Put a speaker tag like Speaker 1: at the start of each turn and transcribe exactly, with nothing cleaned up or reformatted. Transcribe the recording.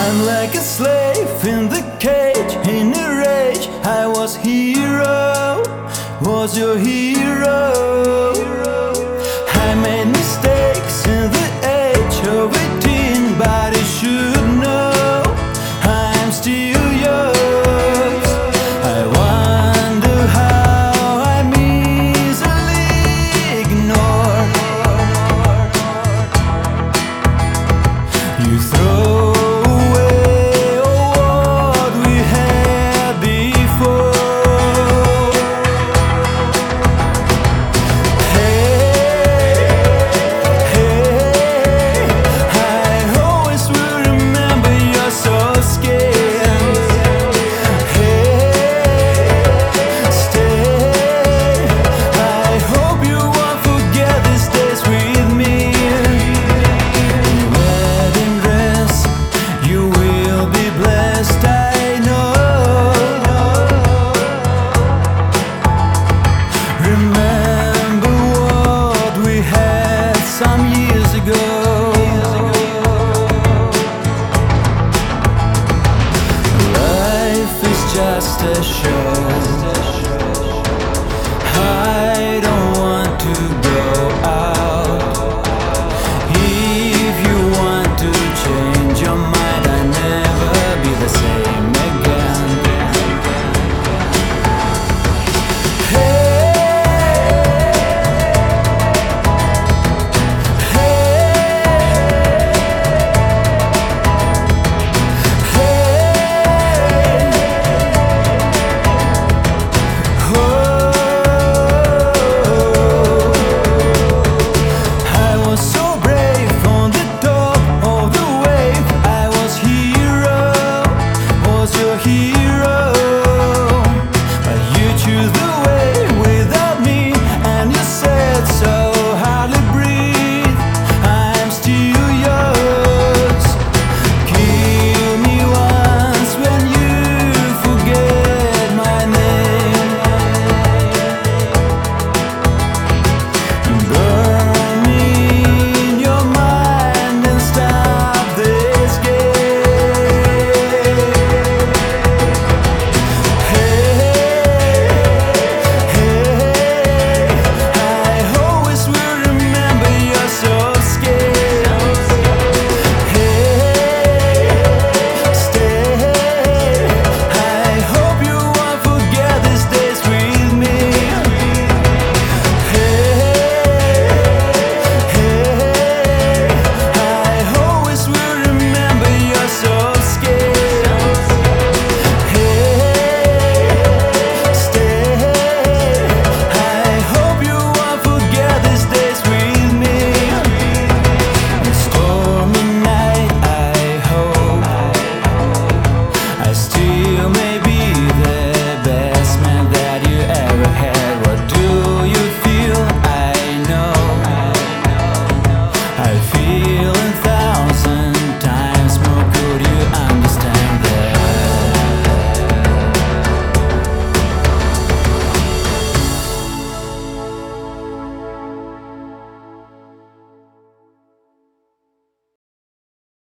Speaker 1: I'm like a slave in the cage, in a rage. I was hero, was your hero. I made mistakes in the age of eighteen, but you should know I'm still yours. I wonder how I'm easily ignored. You throw